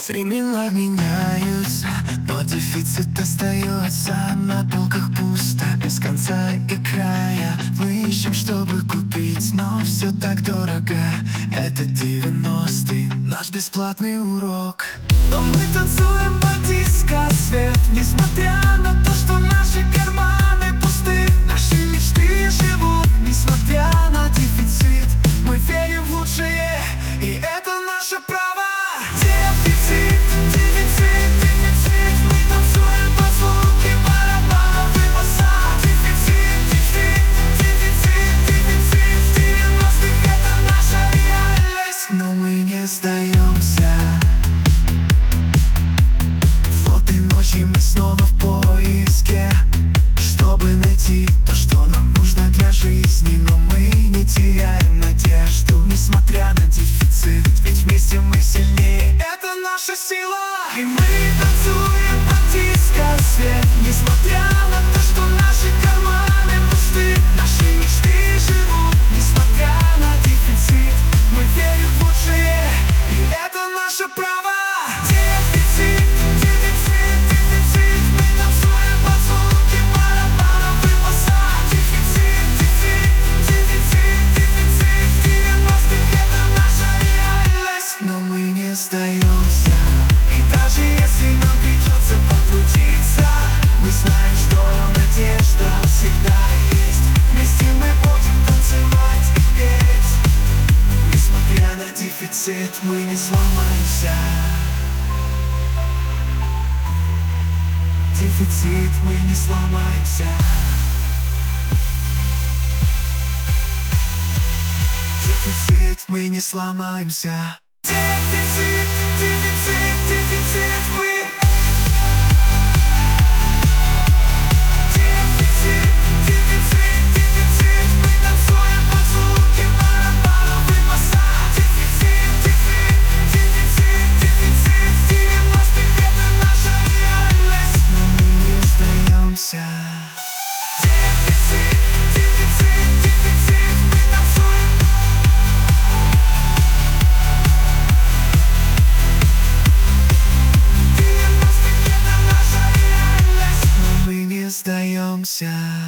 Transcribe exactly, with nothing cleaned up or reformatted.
Времена меняются, но дефицит остается. На полках пусто, без конца и края. Мы ищем, чтобы купить, но все так дорого. Это девяностый, наш бесплатный урок. Но мы танцуем под диско-свет, несмотря на то, что наши карманы пусты. Наши мечты живут, несмотря на дефицит. Мы верим в лучшее, и это наше право. Дефицит, дефицит, дефицит. Мы танцуем под звуки барабанов и баса. Дефицит, дефицит, дефицит, дефицит. В девяностых это наша реальность, но мы не сдаемся. Вот и ночью мы снова в поиске, чтобы найти то, что нам нужно для жизни. Но мы не теряем надежду, несмотря на дефицит. Ведь вместе мы сильнее, это наша сила. И мы танцуем под диско-свет, несмотря на то, что наши карманы пусты. Наши мечты живут, несмотря на дефицит. Мы верим в лучшее, и это наше право. Дефицит, дефицит, дефицит. Мы танцуем под звуки барабанов и баса. Дефицит, дефицит, дефицит, дефицит. В девяностых это наша реальность, но мы не сдаемся. И даже если нам придется потрудиться, мы знаем, что надежда всегда есть. Вместе мы будем танцевать и петь. Несмотря на дефицит, мы не сломаемся. Дефицит, мы не сломаемся. Дефицит, мы не сломаемся. Дефицит, дефицит, дефицит, мы. Дефицит, дефицит, дефицит. Мы танцуем под звуки барабанов и баса. Дефицит, дефицит, дефицит, дефицит. В девяностых это наша реальность, но мы не сдаемся. Дефицит, дефицит, дефицит. Мы танцуем. В девяностых это наша реальность, но мы не сдаемся.